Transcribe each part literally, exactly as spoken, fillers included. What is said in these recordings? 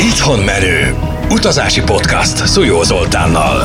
Itthon menő. Utazási podcast Szújó Zoltánnal.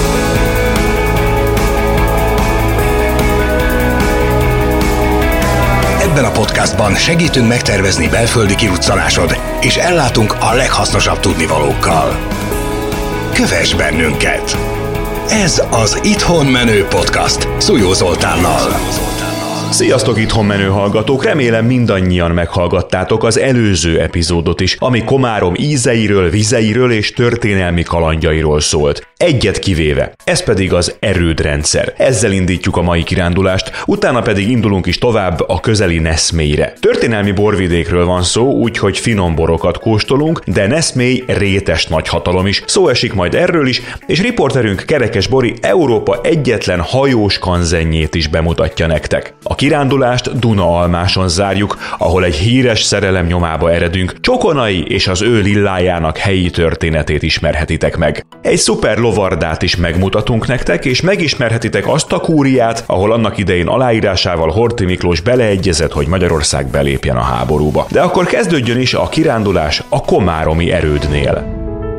Ebben a podcastban segítünk megtervezni belföldi kiruccanásod, és ellátunk a leghasznosabb tudnivalókkal. Kövess bennünket! Ez az Itthon menő podcast Szújó Zoltánnal. Sziasztok, Itthon menő hallgatók! Remélem mindannyian meghallgattátok az előző epizódot is, ami Komárom ízeiről, vizeiről és történelmi kalandjairól szólt. Egyet kivéve, ez pedig az erődrendszer. Ezzel indítjuk a mai kirándulást, utána pedig indulunk is tovább a közeli Neszmélyre. Történelmi borvidékről van szó, úgyhogy finom borokat kóstolunk, de Neszmély rétes nagyhatalom is. Szó esik majd erről is, és riporterünk Kerekes Bori Európa egyetlen hajós kanzenjét is bemutatja nektek. A kirándulást Duna-Almáson zárjuk, ahol egy híres szerelem nyomába eredünk, Csokonai és az ő lillájának helyi történetét ismerhetitek meg. Egy szuper lovardát is megmutatunk nektek, és megismerhetitek azt a kúriát, ahol annak idején aláírásával Horthy Miklós beleegyezett, hogy Magyarország belépjen a háborúba. De akkor kezdődjön is a kirándulás a komáromi erődnél.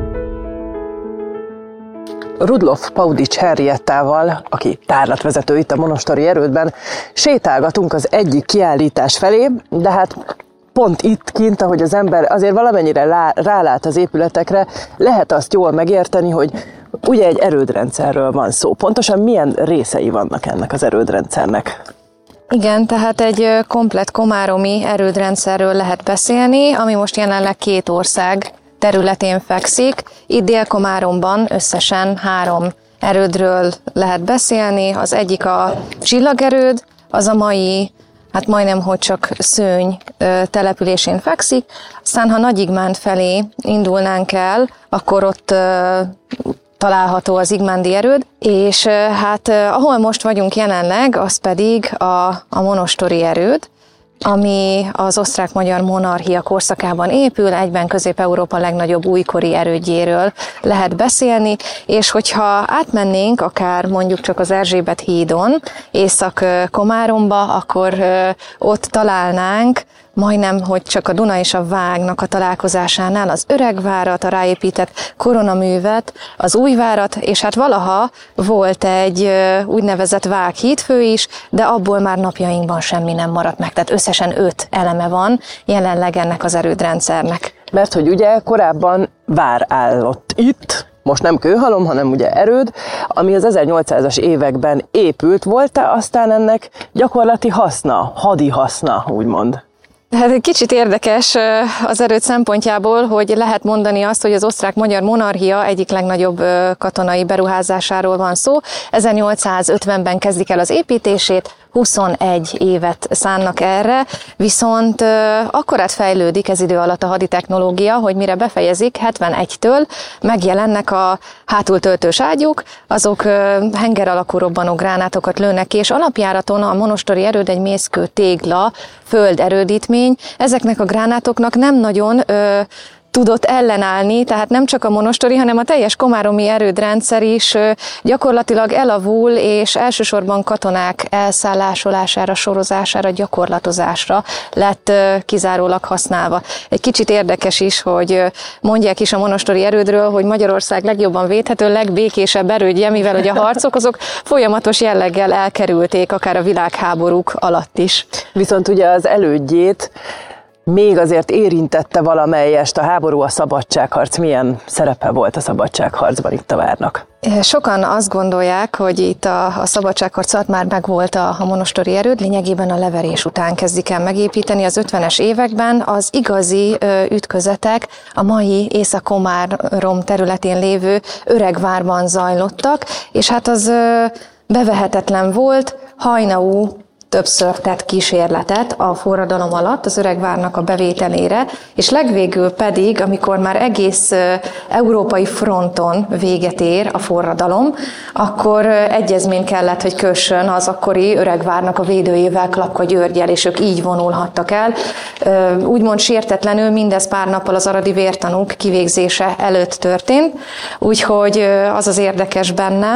Rudolf Paudics Henriettával, aki tárlatvezető itt a monostori erődben, sétálgatunk az egyik kiállítás felé, de hát pont itt kint, ahogy az ember azért valamennyire lá, rálát az épületekre, lehet azt jól megérteni, hogy ugye egy erődrendszerről van szó. Pontosan milyen részei vannak ennek az erődrendszernek? Igen, tehát egy komplett komáromi erődrendszerről lehet beszélni, ami most jelenleg két ország területén fekszik. Itt Dél-Komáromban összesen három erődről lehet beszélni. Az egyik a Csillagerőd, az a mai, hát majdnem, hogy csak Szőny településén fekszik. Aztán, ha Nagyigmánd felé indulnánk el, akkor ott található az Igmándi erőd, és hát ahol most vagyunk jelenleg, az pedig a, a monostori erőd, ami az osztrák-magyar monarchia korszakában épül, egyben Közép-Európa legnagyobb újkori erődjéről lehet beszélni, és hogyha átmennénk akár mondjuk csak az Erzsébet hídon, Észak-Komáromba, akkor ott találnánk majdnem, hogy csak a Duna és a Vágnak a találkozásánál az Öregvárat, a ráépített koronaművet, az Újvárat, és hát valaha volt egy úgynevezett Vághídfő is, de abból már napjainkban semmi nem maradt meg. Tehát összesen öt eleme van jelenleg ennek az erődrendszernek. Mert hogy ugye korábban vár állott itt, most nem kőhalom, hanem ugye erőd, ami az ezernyolcszázas években épült. Volt-e aztán ennek gyakorlati haszna, hadi haszna, úgymond? Hát egy kicsit érdekes az erőd szempontjából, hogy lehet mondani azt, hogy az osztrák-magyar monarchia egyik legnagyobb katonai beruházásáról van szó. ezernyolcszázötvenben kezdik el az építését, huszonegy évet szánnak erre, viszont akkorát fejlődik ez idő alatt a haditechnológia, hogy mire befejezik, hetvenegytől megjelennek a hátultöltős ágyúk, azok henger alakú robbanó gránátokat lőnek ki, és alapjáraton a monostori erőd egy mészkő tégla, földerődítmény. Ezeknek a gránátoknak nem nagyon ö, tudott ellenállni, tehát nem csak a monostori, hanem a teljes komáromi erődrendszer is gyakorlatilag elavul, és elsősorban katonák elszállásolására, sorozására, gyakorlatozásra lett kizárólag használva. Egy kicsit érdekes is, hogy mondják is a monostori erődről, hogy Magyarország legjobban védhető, legbékésebb erődje, mivel hogy a harcok azok folyamatos jelleggel elkerülték, akár a világháborúk alatt is. Viszont ugye az elődjét még azért érintette valamelyest a háború, a szabadságharc. Milyen szerepe volt a szabadságharcban itt a várnak? Sokan azt gondolják, hogy itt a, a szabadságharc alatt már megvolt a, a monostori erőd, lényegében a leverés után kezdik el megépíteni az ötvenes években. Az igazi ö, ütközetek a mai Észak-Komárom területén lévő Öregvárban zajlottak, és hát az ö, bevehetetlen volt. Haynau többször tett kísérletet a forradalom alatt az Öregvárnak a bevételére, és legvégül pedig, amikor már egész európai fronton véget ér a forradalom, akkor egyezményt kellett, hogy kössön az akkori Öregvárnak a védőjével, Klapka Györggyel, és ők így vonulhattak el. Úgymond sértetlenül mindez pár nappal az aradi vértanúk kivégzése előtt történt, úgyhogy az az érdekes benne,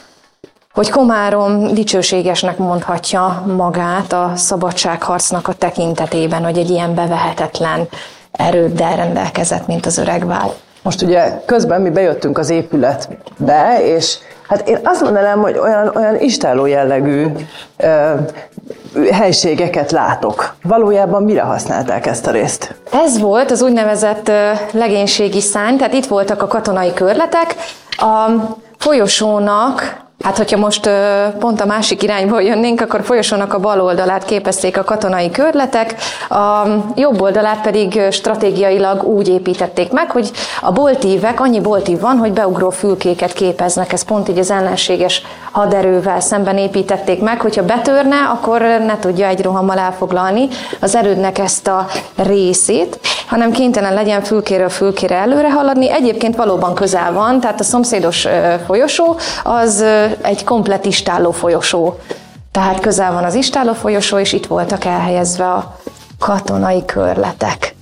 hogy Komárom dicsőségesnek mondhatja magát a szabadságharcnak a tekintetében, hogy egy ilyen bevehetetlen erőddel rendelkezett, mint az Öregvár. Most ugye közben mi bejöttünk az épületbe, és hát én azt mondanám, hogy olyan, olyan istálló jellegű ö, helységeket látok. Valójában mire használták ezt a részt? Ez volt az úgynevezett ö, legénységi szárny, tehát itt voltak a katonai körletek. A folyosónak, hát hogyha most pont a másik irányból jönnénk, akkor a folyosónak a bal oldalát képezték a katonai körletek, a jobb oldalát pedig stratégiailag úgy építették meg, hogy a boltívek, annyi boltív van, hogy beugró fülkéket képeznek, ez pont így az ellenséges haderővel szemben építették meg, hogyha betörne, akkor ne tudja egy rohammal elfoglalni az erődnek ezt a részét, hanem kénytelen legyen fülkéről fülkére előre haladni. Egyébként valóban közel van, tehát a szomszédos folyosó az egy komplett istálló folyosó. Tehát közel van az istálló folyosó, és itt voltak elhelyezve a katonai körletek.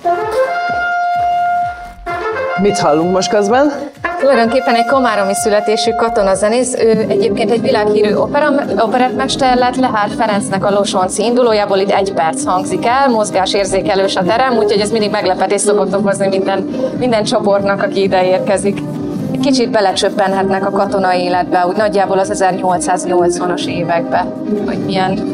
Mit hallunk most közben? Tulajdonképpen egy komáromi születésű katonazenész, ő egyébként egy világhírű opera, operettmester lett, Lehár Ferencnek a Losonci indulójából, itt egy perc hangzik el, mozgásérzékelős a terem, úgyhogy ez mindig meglepetés szokott okozni minden, minden csoportnak, aki ide érkezik. Kicsit belecsöppenhetnek a katonai életbe, úgy nagyjából az ezernyolcszáznyolcvanas évekbe, hogy milyen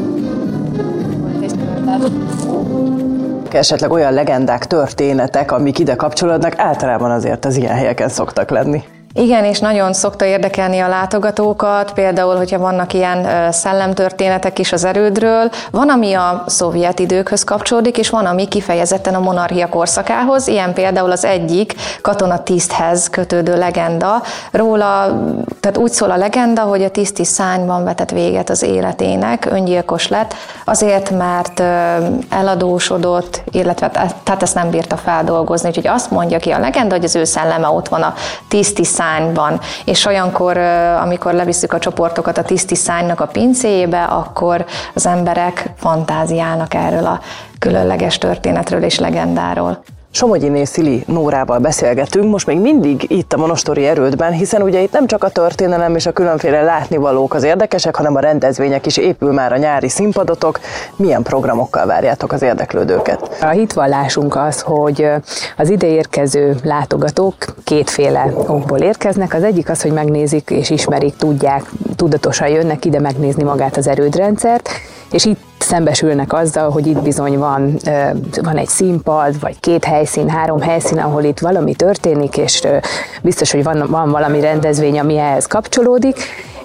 Esetleg olyan legendák, történetek, amik ide kapcsolódnak, általában azért az ilyen helyeken szoktak lenni. Igen, és nagyon szokta érdekelni a látogatókat, például, hogyha vannak ilyen szellemtörténetek is az erődről, van, ami a szovjet időkhöz kapcsolódik, és van, ami kifejezetten a monarchia korszakához, ilyen például az egyik katonatiszthez kötődő legenda. Róla, tehát úgy szól a legenda, hogy a tiszti szárnyban vetett véget az életének, öngyilkos lett, azért, mert eladósodott, illetve tehát ezt nem bírta feldolgozni, úgyhogy azt mondja ki a legenda, hogy az ő szelleme ott van a tiszti szárnyban, és olyankor, amikor levisszük a csoportokat a tiszti szárnynak a pincéjébe, akkor az emberek fantáziálnak erről a különleges történetről és legendáról. Somogyiné Szili Nórával beszélgetünk, most még mindig itt a monostori erődben, hiszen ugye itt nem csak a történelem és a különféle látnivalók az érdekesek, hanem a rendezvények is, épül már a nyári színpadotok. Milyen programokkal várjátok az érdeklődőket? A hitvallásunk az, hogy az ide érkező látogatók kétféle okból érkeznek. Az egyik az, hogy megnézik és ismerik, tudják, tudatosan jönnek ide megnézni magát az erődrendszert, és itt szembesülnek azzal, hogy itt bizony van, van egy színpad, vagy két helyszín, három helyszín, ahol itt valami történik, és biztos, hogy van, van valami rendezvény, ami ehhez kapcsolódik,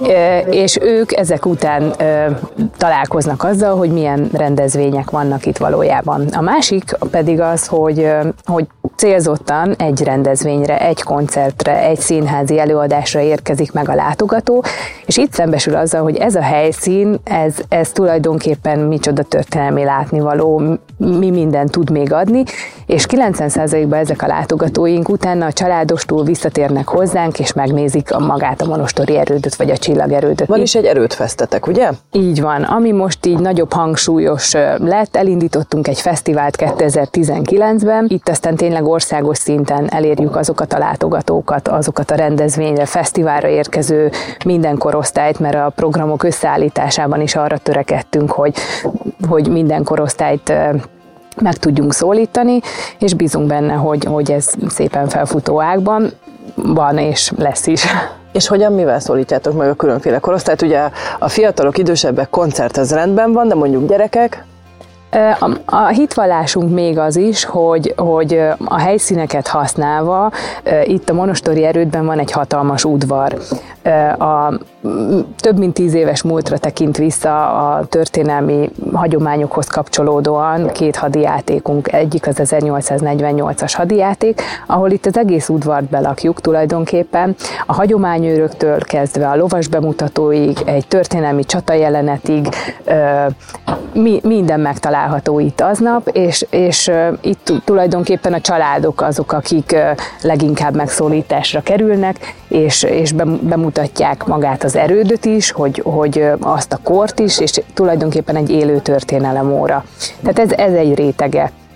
és ők ezek után találkoznak azzal, hogy milyen rendezvények vannak itt valójában. A másik pedig az, hogy, hogy célzottan egy rendezvényre, egy koncertre, egy színházi előadásra érkezik meg a látogató, és itt szembesül azzal, hogy ez a helyszín, ez, ez tulajdonképpen micsoda történelmi látnivaló, mi minden tud még adni, és kilencven százalékban ezek a látogatóink utána a családostól visszatérnek hozzánk, és megnézik a magát a monostori erődöt, vagy a csillagerődöt. Van is egy erődfesztetek, ugye? Így van. Ami most így nagyobb hangsúlyos lett, elindítottunk egy fesztivált kétezer-tizenkilencben, itt aztán tényleg országos szinten elérjük azokat a látogatókat, azokat a rendezvényre, fesztiválra érkező minden korosztályt, mert a programok összeállításában is arra törekedtünk, hogy, hogy minden korosztályt meg tudjunk szólítani, és bízunk benne, hogy, hogy ez szépen felfutó ágban van, és lesz is. És hogyan, mivel szólítjátok meg a különféle korosztályt? Ugye a fiatalok, idősebbek koncert ez rendben van, de mondjuk gyerekek? A, a hitvallásunk még az is, hogy, hogy a helyszíneket használva, itt a monostori erődben van egy hatalmas udvar. A több mint tíz éves múltra tekint vissza a történelmi hagyományokhoz kapcsolódóan két hadijátékunk, egyik az ezernyolcszáznegyvennyolcas hadijáték, ahol itt az egész udvart belakjuk tulajdonképpen, a hagyományőröktől kezdve a lovas bemutatóig, egy történelmi csatajelenetig, mi, minden megtalálható itt aznap, és, és itt tulajdonképpen a családok azok, akik leginkább megszólításra kerülnek, és, és bemutatják magát az erődöt is, hogy, hogy azt a kort is, és tulajdonképpen egy élő történelem óra. Tehát ez, ez egy rétege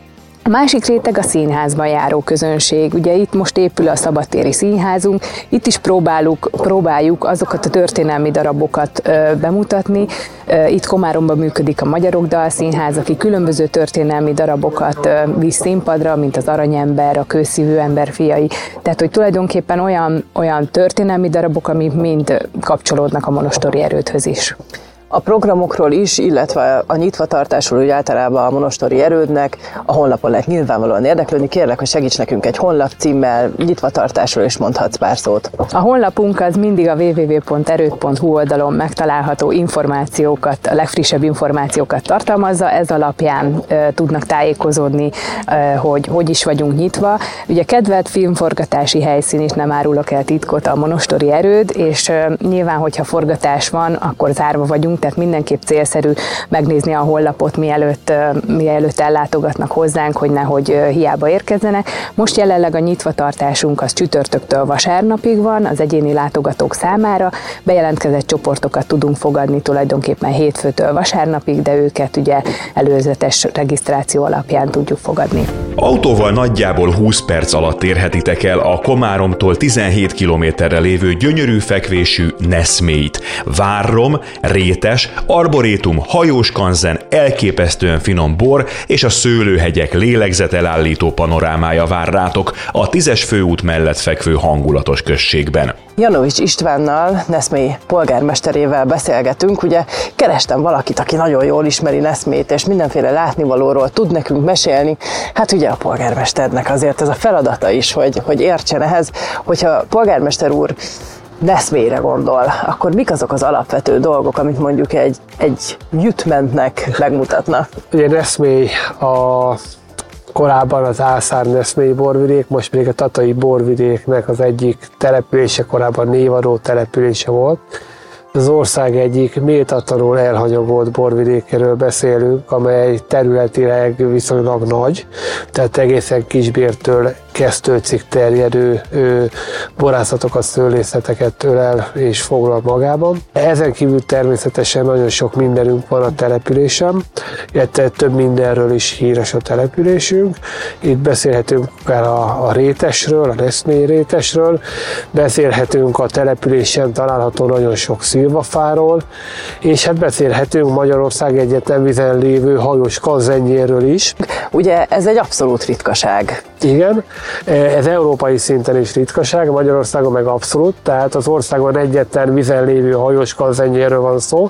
A másik réteg a színházban járó közönség. Ugye itt most épül a szabadtéri színházunk, itt is próbáljuk, próbáljuk azokat a történelmi darabokat ö, bemutatni. Ö, itt Komáromban működik a Magyarok Dalszínház, aki különböző történelmi darabokat ö, visz színpadra, mint az Aranyember, a Kőszívű ember fiai. Tehát, hogy tulajdonképpen olyan, olyan történelmi darabok, amik mind kapcsolódnak a monostori erődhöz is. A programokról is, illetve a nyitvatartásról úgy általában a monostori erődnek a honlapon lehet nyilvánvalóan érdeklődni. Kérlek, hogy segíts nekünk egy honlap címmel, nyitvatartásról is mondhatsz pár szót. A honlapunk az mindig a double-u double-u double-u pont erőd pont hu oldalon megtalálható információkat, a legfrissebb információkat tartalmazza, ez alapján e, tudnak tájékozódni, e, hogy hogy is vagyunk nyitva. Ugye kedvelt filmforgatási helyszín is, nem árulok el titkot, a monostori erőd, és e, nyilván, hogyha forgatás van, akkor zárva vagyunk, tehát mindenképp célszerű megnézni a honlapot, mielőtt, mielőtt ellátogatnak hozzánk, hogy nehogy hiába érkezzenek. Most jelenleg a nyitvatartásunk az csütörtöktől vasárnapig van az egyéni látogatók számára. Bejelentkezett csoportokat tudunk fogadni tulajdonképpen hétfőtől vasárnapig, de őket ugye előzetes regisztráció alapján tudjuk fogadni. Autóval nagyjából húsz perc alatt érhetitek el a Komáromtól tizenhét kilométerre lévő gyönyörű fekvésű Neszmélyt. Várrom, rétes, arborétum, hajós kanzen, elképesztően finom bor és a szőlőhegyek lélegzetelállító panorámája vár rátok a tízes főút mellett fekvő hangulatos községben. Janovics Istvánnal, Neszmély polgármesterével beszélgetünk. Ugye kerestem valakit, aki nagyon jól ismeri Neszmélyt, és mindenféle látnivalóról tud nekünk mesélni. Hát ugye a polgármesternek azért ez a feladata is, hogy, hogy értsen ehhez. Hogyha a polgármester úr Neszmélyre gondol, akkor mik azok az alapvető dolgok, amit mondjuk egy, egy jutmentnek megmutatna? Ugye Neszmély a korábban az Ászár-Neszmélyi borvidék, most pedig a Tatai borvidéknek az egyik települése, korábban névadó települése volt. Az ország egyik méltatlanul elhanyagolt borvidékéről beszélünk, amely területileg viszonylag nagy, tehát egészen Kisbértől Kesztőcig terjedő ő, borászatokat, szőlészeteket ölel és foglal magában. Ezen kívül természetesen nagyon sok mindenünk van a településen, illetve több mindenről is híres a településünk. Itt beszélhetünk akár a, a rétesről, a Neszmély rétesről, beszélhetünk a településen található nagyon sok szilvafáról, és hát beszélhetünk Magyarország egyetlen vizen lévő hajós kanzenjéről is. Ugye ez egy abszolút ritkaság. Igen, ez európai szinten is ritkaság, Magyarországon meg abszolút, tehát az országban egyetlen vizen lévő hajós kanzenjéről van szó.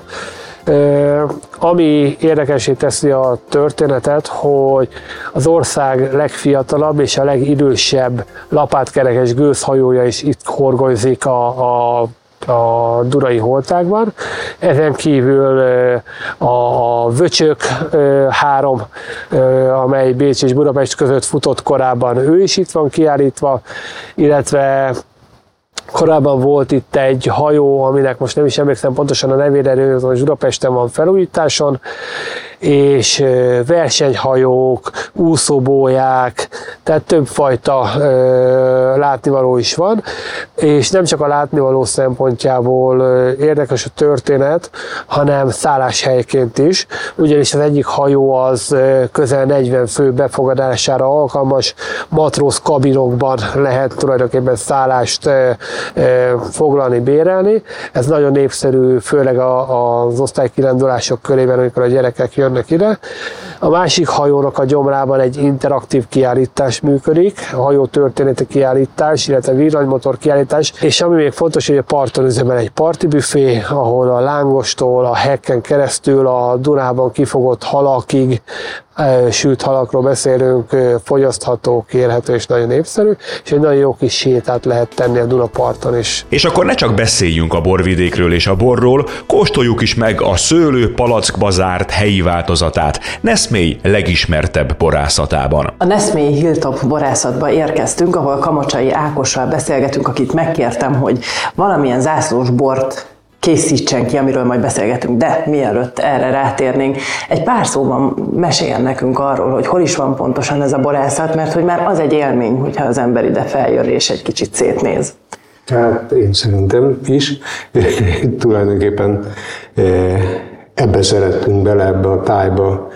Ami érdekessé teszi a történetet, hogy az ország legfiatalabb és a legidősebb lapátkerekes gőzhajója is itt horgonyzik a, a a Dunai holtákban. Ezen kívül a Vöcsök három, amely Bécs és Budapest között futott korábban, ő is itt van kiállítva, illetve korábban volt itt egy hajó, aminek most nem is emlékszem pontosan a nevére, de most Budapesten van felújításon, és versenyhajók, úszóbóják, tehát többfajta látnivaló is van, és nem csak a látnivaló szempontjából érdekes a történet, hanem szálláshelyként is, ugyanis az egyik hajó az közel negyven fő befogadására alkalmas, matróz kabinokban lehet tulajdonképpen szállást foglalni, bérelni. Ez nagyon népszerű, főleg az osztálykirándulások körében, amikor a gyerekek jönnek ide. A másik hajónak a gyomrában egy interaktív kiállítás működik, a hajó történeti kiállítás, illetve villanymotor kiállítás, és ami még fontos, hogy a parton üzemel egy partibüfé, ahol a lángostól, a hekken keresztül a Dunában kifogott halakig, sült halakról beszélünk, fogyasztható, kérhető és nagyon népszerű, és egy nagyon jó kis sétát lehet tenni a Dunaparton is. És akkor ne csak beszéljünk a borvidékről és a borról, kóstoljuk is meg a szőlő palackba zárt helyi változatát Neszmély legismertebb borászatában. A Neszmély Hilltop borászatba érkeztünk, ahol Kamocsai Ákossal beszélgetünk, akit megkértem, hogy valamilyen zászlós bort készítsen ki, amiről majd beszélgetünk, de mielőtt erre rátérnénk, egy pár szóban meséljen nekünk arról, hogy hol is van pontosan ez a borászat, mert hogy már az egy élmény, hogyha az ember ide feljön és egy kicsit szétnéz. Hát én szerintem is. Tulajdonképpen ebbe szerettünk bele, ebbe a tájba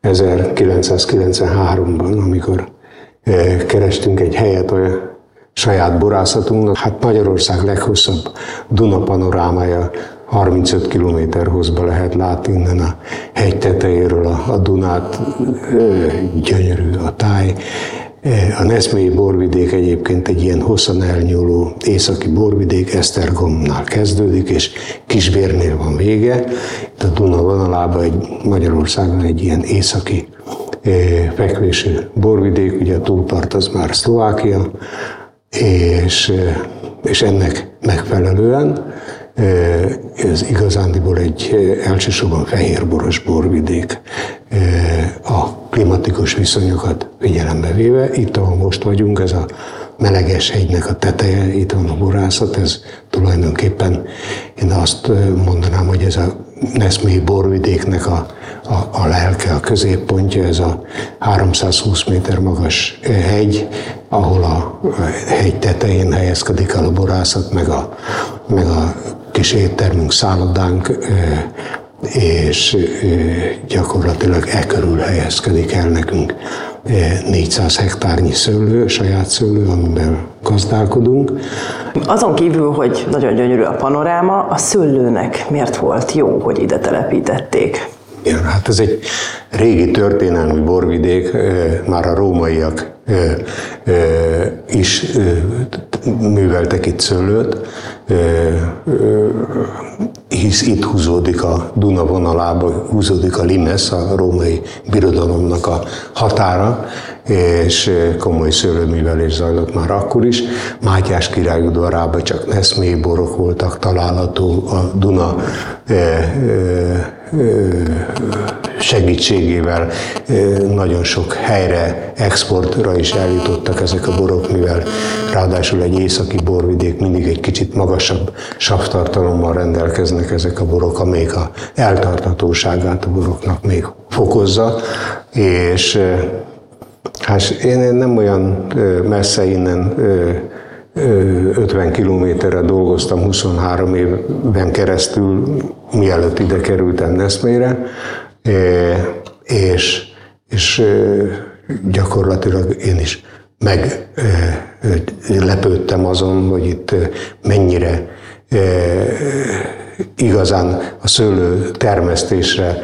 ezerkilencszázkilencvenháromban, amikor kerestünk egy helyet a saját borászatunknak. Hát Magyarország leghosszabb Duna panorámája harmincöt kilométer hosszba lehet látni innen a hegy tetejéről a, a Dunát, gyönyörű a táj. A Neszmélyi borvidék egyébként egy ilyen hosszan elnyúló északi borvidék, Esztergomnál kezdődik, és Kisbérnél van vége. Itt a Duna vonalában egy Magyarországon egy ilyen északi fekvésű borvidék, ugye a túlpart az már Szlovákia, és, és ennek megfelelően ez igazándiból egy elsősorban fehérboros borvidék a klimatikus viszonyokat figyelembe véve. Itt, ahol most vagyunk, ez a Meleges hegynek a teteje, itt van a borászat, ez tulajdonképpen én azt mondanám, hogy ez a Neszmélyi borvidéknek a, a, a lelke, a középpontja, ez a háromszázhúsz méter magas hegy, ahol a hegy tetején helyezkedik el a borászat, meg a, meg a kis éttermünk, szállodánk, és gyakorlatilag e körül helyezkedik el nekünk négyszáz hektárnyi szőlő, saját szőlő, amiben gazdálkodunk. Azon kívül, hogy nagyon gyönyörű a panoráma, a szőlőnek miért volt jó, hogy ide telepítették? Igen, hát ez egy régi történelmi borvidék, már a rómaiak is műveltek itt szőlőt, hisz itt húzódik a Duna vonalába, húzódik a limes, a római birodalomnak a határa, és komoly szőlőművelés zajlott már akkor is. Mátyás király udvarában csak neszmélyi borok voltak található, a Duna segítségével nagyon sok helyre, exportra is eljutottak ezek a borok, mivel ráadásul egy északi borvidék, mindig egy kicsit magasabb savtartalommal rendelkeznek ezek a borok, amelyik a eltarthatóságát a boroknak még fokozza, és hát én nem olyan messze innen, ötven kilométerre dolgoztam huszonhárom éven keresztül, mielőtt ide kerültem Neszmélyre, és, és gyakorlatilag én is meglepődtem azon, hogy itt mennyire igazán a szőlő termesztésre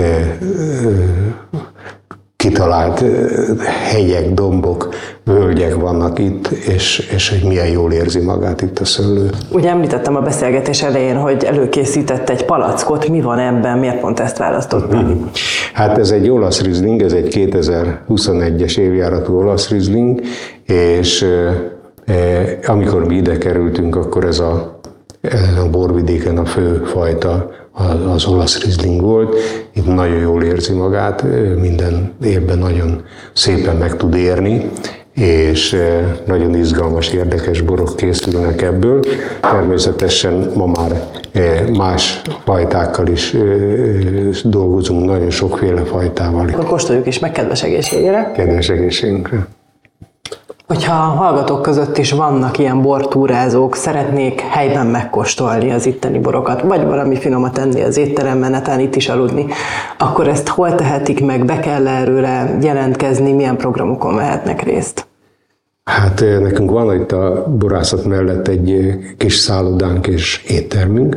kitalált hegyek, dombok, völgyek vannak itt, és, és hogy milyen jól érzi magát itt a szőlő. Ugye említettem a beszélgetés elején, hogy előkészített egy palackot, mi van ebben, miért pont ezt választotta? Hát ez egy olasz rizling, ez egy kétezer-huszonegyes évjáratú olasz rizling, és eh, amikor mi ide kerültünk, akkor ez a, a borvidéken a fő fajta az olasz rizling volt. Itt nagyon jól érzi magát, minden évben nagyon szépen meg tud érni, és nagyon izgalmas, érdekes borok készülnek ebből. Természetesen ma már más fajtákkal is dolgozunk, nagyon sokféle fajtával. Akkor kóstoljuk is meg, kedves egészségére. Kedves egészségünkre. Hogyha a hallgatók között is vannak ilyen bortúrázók, szeretnék helyben megkóstolni az itteni borokat, vagy valami finomat enni az étteremben, netán itt is aludni, akkor ezt hol tehetik meg, be kell erőre jelentkezni, milyen programokon vehetnek részt? Hát nekünk van itt a borászat mellett egy kis szállodánk és éttermünk,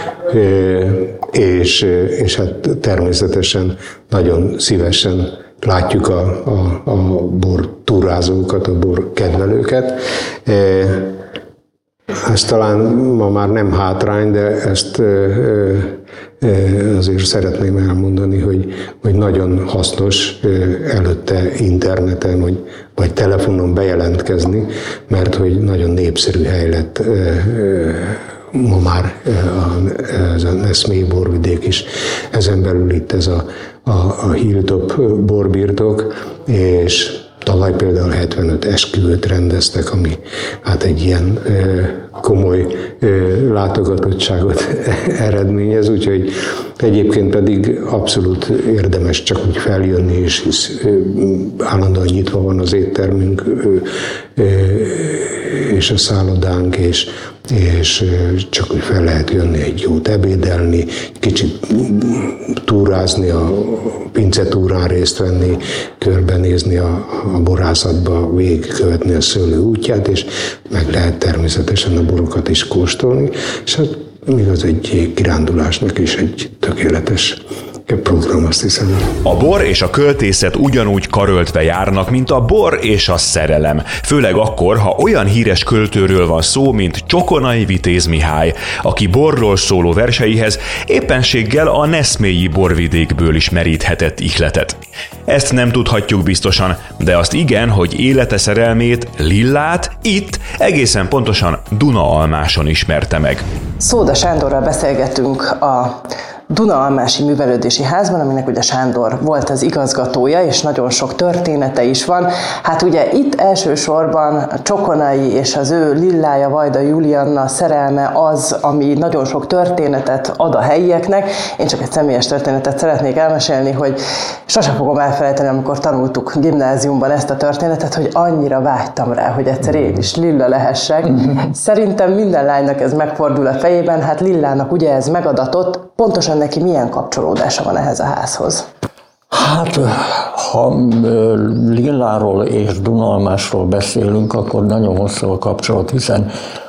és, és hát természetesen nagyon szívesen látjuk a, a, a bor túrázókat, a bor kedvelőket. Ez talán ma már nem hátrány, de ezt azért szeretném elmondani, hogy, hogy nagyon hasznos előtte interneten vagy, vagy telefonon bejelentkezni, mert hogy nagyon népszerű hely lett ma már ez a Neszmélyi borvidék is. Ezen belül itt ez a, a, a Hilltop borbirtok, és tavaly például hetvenöt esküvőt rendeztek, ami hát egy ilyen ö, komoly ö, látogatottságot eredményez, úgyhogy egyébként pedig abszolút érdemes csak úgy feljönni, és hisz ö, állandóan nyitva van az éttermünk ö, ö, és a szállodánk, és és csak úgy fel lehet jönni egy jót ebédelni, kicsit túrázni, a pincetúrán részt venni, körbenézni a, a borászatba, végigkövetni a szőlő útját, és meg lehet természetesen a borokat is kóstolni, és hát még az egy kirándulásnak is egy tökéletes program, azt hiszem. A bor és a költészet ugyanúgy karöltve járnak, mint a bor és a szerelem. Főleg akkor, ha olyan híres költőről van szó, mint Csokonai Vitéz Mihály, aki borról szóló verseihez éppenséggel a neszmélyi borvidékből is meríthetett ihletet. Ezt nem tudhatjuk biztosan, de azt igen, hogy élete szerelmét, Lillát itt, egészen pontosan Dunaalmáson ismerte meg. Szóda Sándorral beszélgetünk a Dunaalmási Művelődési Házban, aminek ugye Sándor volt az igazgatója, és nagyon sok története is van. Hát ugye itt elsősorban Csokonai és az ő Lillája, Vajda Julianna szerelme az, ami nagyon sok történetet ad a helyieknek. Én csak egy személyes történetet szeretnék elmesélni, hogy sose fogom elfelejteni, amikor tanultuk gimnáziumban ezt a történetet, hogy annyira vágytam rá, hogy egyszer én is Lilla lehessek. Szerintem minden lánynak ez megfordul a fejében, hát Lillának ugye ez megadatott. Pontosan neki milyen kapcsolódása van ehhez a házhoz? Hát, ha Lilláról és Dunaalmásról beszélünk, akkor nagyon hosszú a kapcsolat, hiszen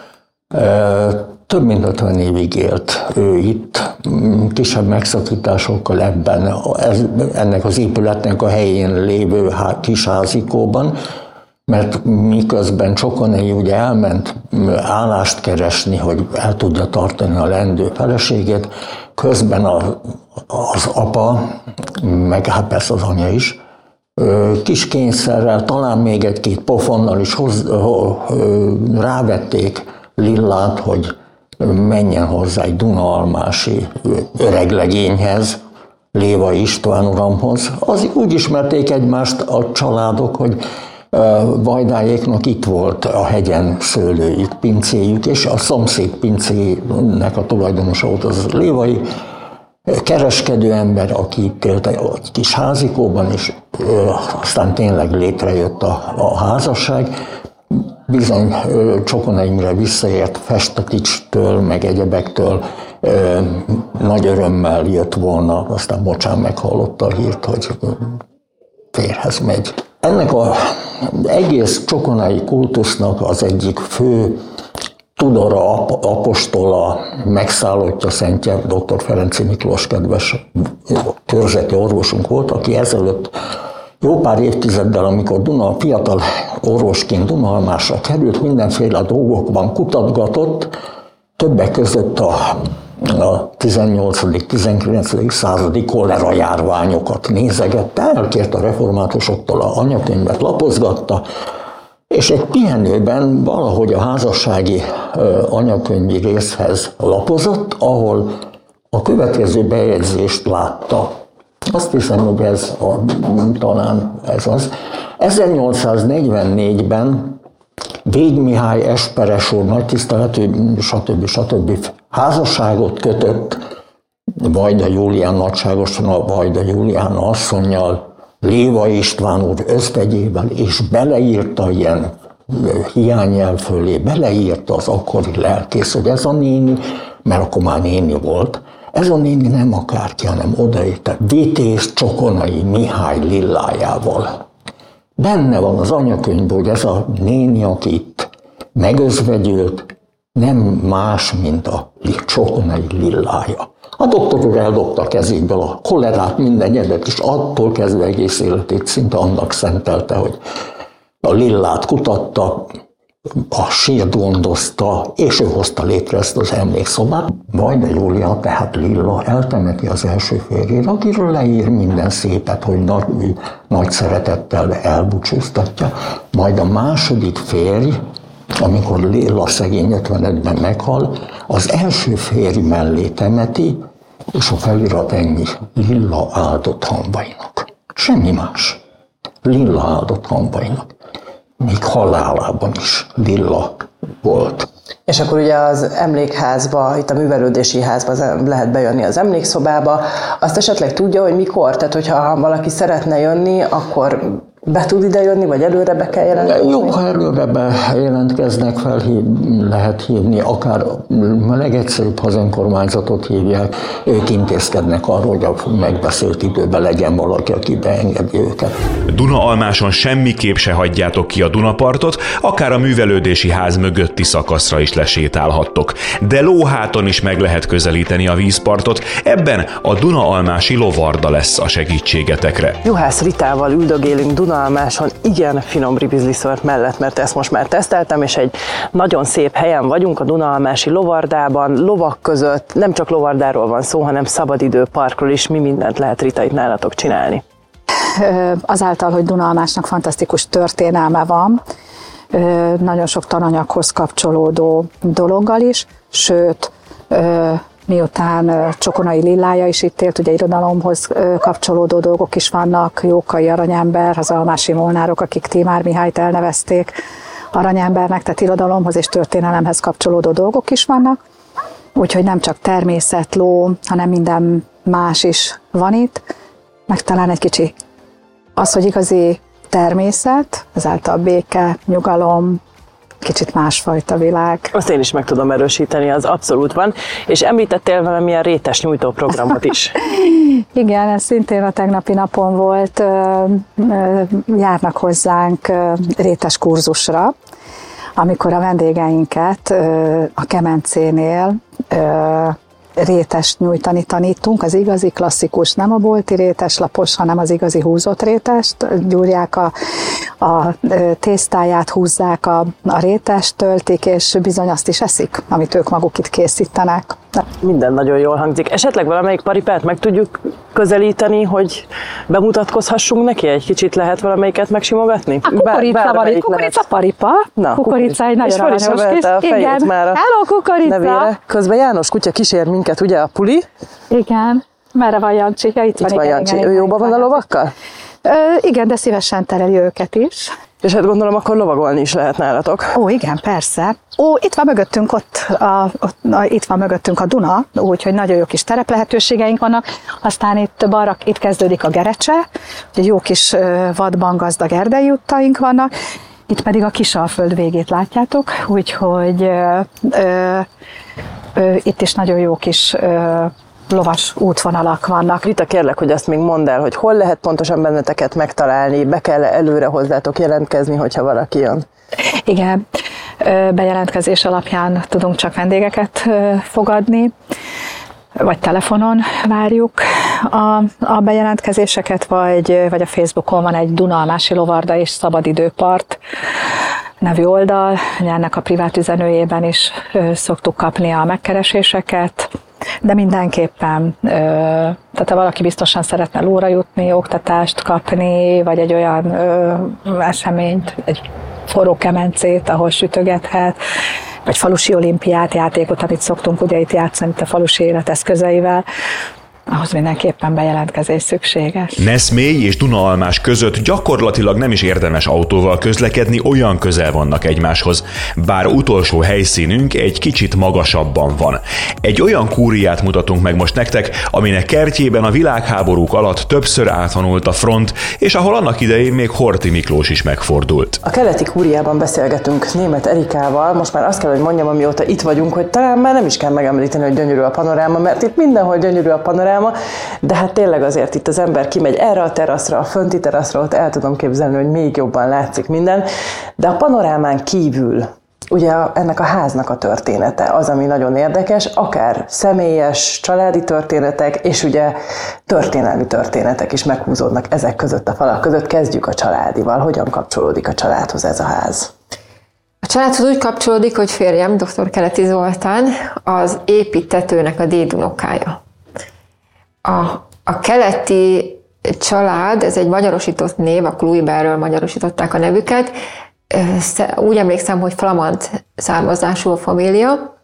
e, több mint ötven évig élt ő itt, kisebb megszakításokkal ebben, ez, ennek az épületnek a helyén lévő kis házikóban, mert miközben Csokonai ugye elment állást keresni, hogy el tudja tartani a leendő feleségét, közben a, az apa, meg hát persze az anya is, kis kényszerrel, talán még egy-két pofonnal is hoz, rávették Lillát, hogy menjen hozzá egy dunaalmási öreglegényhez, Lévai István uramhoz. Az úgy ismerték egymást a családok, hogy Vajdáéknak itt volt a hegyen szőlőjük, pincéjük, és a szomszéd pincének a tulajdonosa volt az Lévai kereskedő ember, aki itt élt egy kis házikóban, és aztán tényleg létrejött a, a házasság. Bizony Csokonai Imre visszaért Festetics-től, meg egyebektől, nagy örömmel jött volna, aztán bocsán meghallotta a hírt, hogy férhez megy. Ennek az egész csokonai kultusznak az egyik fő tudora, apostola, megszállottja, szentje, dr. Ferenczy Miklós kedves körzeti orvosunk volt, aki ezelőtt jó pár évtizeddel, amikor Duna, fiatal orvosként Dunaalmásra került, mindenféle dolgokban kutatgatott, többek között a a tizennyolcadik-tizenkilencedik századi kolera járványokat nézegette, elkért a reformátusoktól a anyakönyvet, lapozgatta, és egy pihenőben valahogy a házassági anyakönyvi részhez lapozott, ahol a következő bejegyzést látta. Azt hiszem, hogy ez a, talán ez az. ezernyolcszáznegyvennégyben Vég Mihály esperes úr, nagy tiszteletű, stb. stb. Házasságot kötött Vajda Júlián nagyságosan, a Vajda Júlián asszonnyal, Lévai István úr özvegyével, és beleírta ilyen hiányjel fölé, beleírta az akkori lelkész, hogy ez a néni, mert akkor már néni volt, ez a néni nem akárki, hanem odaírta Vitéz Csokonai Mihály Lillájával. Benne van az anyakönyvben, hogy ez a néni, aki itt megözvegyült, nem más, mint a Csokonai Lillája. A doktor úr eldobta a kezéből a kolerát, minden nyedet, és attól kezdve egész életét szinte annak szentelte, hogy a Lillát kutatta, a sírt gondozta, és ő hozta létre ezt az emlékszobát. Vajda Júlia, tehát Lilla eltemeti az első férjét, akiről leír minden szépet, hogy nagy, nagy szeretettel elbúcsúztatja. Majd a második férj, amikor Lilla szegény ötvenötben meghal, az első férj mellé temeti, és a felirat ennyi: Lilla áldott hambainak. Semmi más. Lilla áldott hambainak. Még halálában is Lilla volt. És akkor ugye az emlékházba, itt a művelődési házba lehet bejönni az emlékszobába. Azt esetleg tudja, hogy mikor? Tehát, hogyha valaki szeretne jönni, akkor be tud ide jönni, vagy előre be kell jelentkezni? Jó, ha előre bejelentkeznek, fel lehet hívni, akár a legegyszerűbb, ha az önkormányzatot hívják, ők intézkednek arról, hogy a megbeszélt időben legyen valaki, aki beengedi őket. Dunaalmáson semmiképp se hagyjátok ki a Dunapartot, akár a művelődési ház mögötti szakaszra is lesétálhattok. De lóháton is meg lehet közelíteni a vízpartot, ebben a Dunaalmási lovarda lesz a segítségetekre. Juhász Ritával üldögélünk Dunaalmáson, igen finom ribizliszört mellett, mert ezt most már teszteltem, és egy nagyon szép helyen vagyunk, a Dunaalmási lovardában, lovak között, nem csak lovardáról van szó, hanem szabadidőparkról is, mi mindent lehet, Rita, itt nálatok csinálni. Azáltal, hogy Dunaalmásnak fantasztikus történelme van, nagyon sok tananyaghoz kapcsolódó dologgal is, sőt, miután Csokonai Lillája is itt élt, ugye irodalomhoz kapcsolódó dolgok is vannak, Jókai Aranyember, az almási molnárok, akik Tímár Mihályt elnevezték aranyembernek, tehát irodalomhoz és történelemhez kapcsolódó dolgok is vannak, úgyhogy nem csak természet, ló, hanem minden más is van itt, meg talán egy kicsi az, hogy igazi természet, ezáltal béke, nyugalom, kicsit másfajta világ. Azt én is meg tudom erősíteni, az abszolút van. És említettél valamilyen rétes nyújtó programot is. Igen, ez szintén a tegnapi napon volt. Járnak hozzánk rétes kurzusra, amikor a vendégeinket a kemencénél rétest nyújtani tanítunk, az igazi klasszikus, nem a bolti rétes lapos, hanem az igazi húzott rétest, gyúrják a, a tésztáját, húzzák a, a rétest, töltik, és bizony azt is eszik, amit ők maguk itt készítenek. Minden nagyon jól hangzik. Esetleg valamelyik paripát meg tudjuk közelíteni, hogy bemutatkozhassunk neki? Egy kicsit lehet valamelyiket megsimogatni? A kukorica van itt, kukorica paripa. Na, kukorica egy nagyon aranyos kis. A fejét már a Hello, kukorica! nevére. Közben János kutya kísér minket, ugye, a puli? Igen. Merre van Jancsi? Ja, itt, itt van, van igen, Jancsi. igen, Ő igen, jóban van a lovakkal? Ö, igen, de szívesen tereli őket is. És hát gondolom, akkor lovagolni is lehet nálatok. Ó, igen, persze. Ó, itt van mögöttünk, ott, a, ott a, itt van mögöttünk a Duna, úgyhogy nagyon jó kis tereplehetőségeink vannak. Aztán itt balra, itt kezdődik a Gerecse, ugye jó kis vadban gazdag erdei úttaink vannak. Itt pedig a Kisalföld végét látjátok, úgyhogy ö, ö, ö, itt is nagyon jó kis ö, lovas útvonalak vannak. Rita, kérlek, hogy azt még mondd el, hogy hol lehet pontosan benneteket megtalálni, be kell előre hozzátok jelentkezni, hogyha valaki jön? Igen, bejelentkezés alapján tudunk csak vendégeket fogadni, vagy telefonon várjuk a, a bejelentkezéseket, vagy, vagy a Facebookon van egy Dunaalmási lovarda és szabadidőpart nevű oldal, ennek a privát üzenőjében is szoktuk kapni a megkereséseket, de mindenképpen, tehát ha valaki biztosan szeretne lóra jutni, oktatást kapni, vagy egy olyan eseményt, egy forró kemencét, ahol sütögethet, vagy falusi olimpiát, játékot, amit szoktunk ugye itt játszani itt a falusi élet eszközeivel, ahhoz mindenképpen bejelentkezés szükséges. Neszmély és Dunaalmás között gyakorlatilag nem is érdemes autóval közlekedni, olyan közel vannak egymáshoz, bár utolsó helyszínünk egy kicsit magasabban van. Egy olyan kúriát mutatunk meg most nektek, aminek kertjében a világháborúk alatt többször átvonult a front, és ahol annak idején még Horthy Miklós is megfordult. A keleti kúriában beszélgetünk Németh Erikával, most már azt kell, hogy mondjam, amióta itt vagyunk, hogy talán már nem is kell megemlíteni, hogy gyönyörű a panoráma, mert itt mindenhol gyönyörű a panoráma, de hát tényleg azért itt az ember kimegy erre a teraszra, a fönti teraszra, ott el tudom képzelni, hogy még jobban látszik minden, de a panorámán kívül ugye ennek a háznak a története az, ami nagyon érdekes, akár személyes, családi történetek, és ugye történelmi történetek is meghúzódnak ezek között a falak között. Kezdjük a családival. Hogyan kapcsolódik a családhoz ez a ház? A családhoz úgy kapcsolódik, hogy férjem, dr. Keleti Zoltán, az építetőnek a dédunokája. A, a keleti család, ez egy magyarosított név, a Kluiberről magyarosították a nevüket. Úgy emlékszem, hogy flamand származású a família.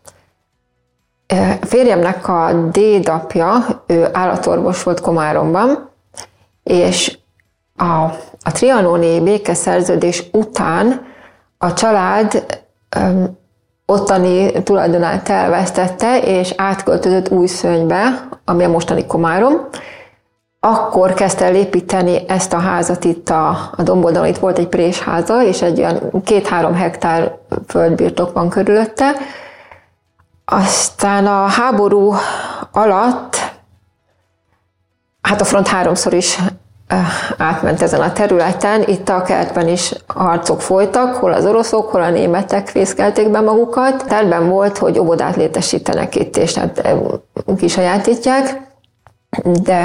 Férjemnek a dédapja, ő állatorvos volt Komáromban, és a, a trianoni békeszerződés után a család öm, ottani tulajdonát elvesztette, és átköltözött Újszönybe, ami a mostani Komárom. akkor kezdte el építeni ezt a házat itt a, a domboldalon. Itt volt egy présháza, és egy olyan két-három hektár földbirtok van körülötte. Aztán a háború alatt, hát a front háromszor is átment ezen a területen, itt a kertben is harcok folytak, hol az oroszok, hol a németek fészkelték be magukat. Tervben volt, hogy óvodát létesítenek itt, és hát kisajátítják, de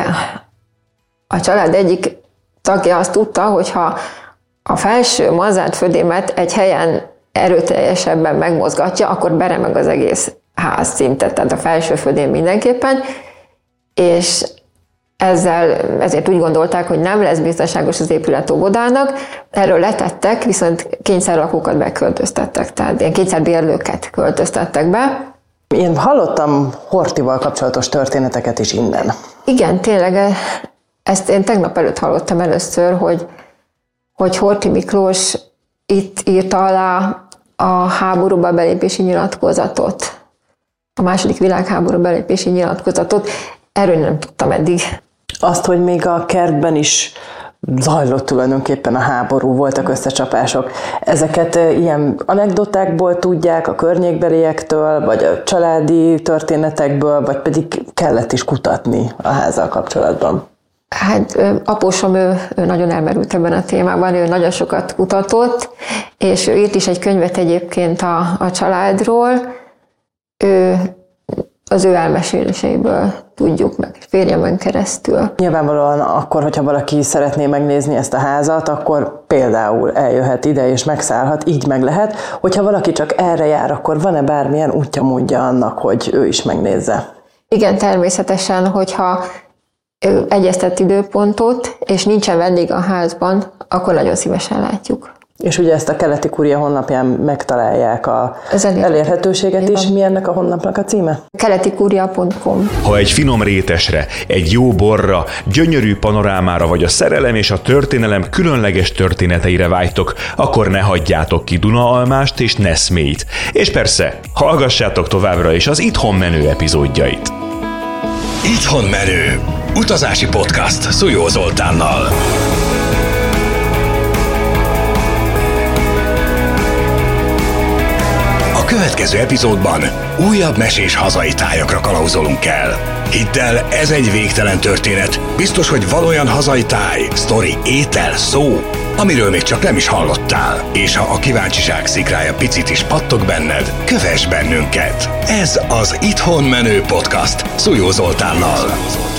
a család egyik tagja azt tudta, hogy ha a felső mazárt födémet egy helyen erőteljesebben megmozgatja, akkor beremeg az egész ház szinte, tehát a felső födém mindenképpen, és ezzel, ezért úgy gondolták, hogy nem lesz biztonságos az épület óvodának, erről letettek, viszont kényszerlakókat beköltöztettek, tehát ilyen kényszerbérlőket költöztettek be. Én hallottam Horthyval kapcsolatos történeteket is innen. Igen, tényleg ezt én tegnap előtt hallottam először, hogy, hogy Horthy Miklós itt írta alá a háborúba belépési nyilatkozatot, a második világháború belépési nyilatkozatot. Erről nem tudtam eddig. Azt, hogy még a kertben is zajlott tulajdonképpen a háború, voltak összecsapások. Ezeket ilyen anekdotákból tudják, a környékbeliektől, vagy a családi történetekből, vagy pedig kellett is kutatni a házzal kapcsolatban? Hát apósom, ő, ő nagyon elmerült ebben a témában, ő nagyon sokat kutatott, és ő írt is egy könyvet egyébként a, a családról. Ő az ő elmeséléseiből tudjuk meg, férjemen keresztül. Nyilvánvalóan akkor, hogyha valaki szeretné megnézni ezt a házat, akkor például eljöhet ide és megszállhat, így meg lehet. Hogyha valaki csak erre jár, akkor van-e bármilyen útja, módja annak, hogy ő is megnézze? Igen, természetesen, hogyha ő egyeztet időpontot, és nincsen vendég a házban, akkor nagyon szívesen látjuk. És ugye ezt a Keleti Kúria honlapján megtalálják a elérhetőséget is. Mi ennek a honlapnak a címe? keletikuria pont com. Ha egy finom rétesre, egy jó borra, gyönyörű panorámára vagy a szerelem és a történelem különleges történeteire vágytok, akkor ne hagyjátok ki Dunaalmást és Neszmélyt. És persze, hallgassátok továbbra is az Itthon menő epizódjait. Itthon menő. Utazási podcast Szújó Zoltánnal. A következő epizódban újabb mesés hazai tájakra kalauzolunk el. Hidd el, ez egy végtelen történet. Biztos, hogy van olyan hazai táj, sztori, étel, szó, amiről még csak nem is hallottál. És ha a kíváncsiság szikrája picit is pattog benned, kövess bennünket. Ez az Itthon menő podcast Szújó Zoltánnal.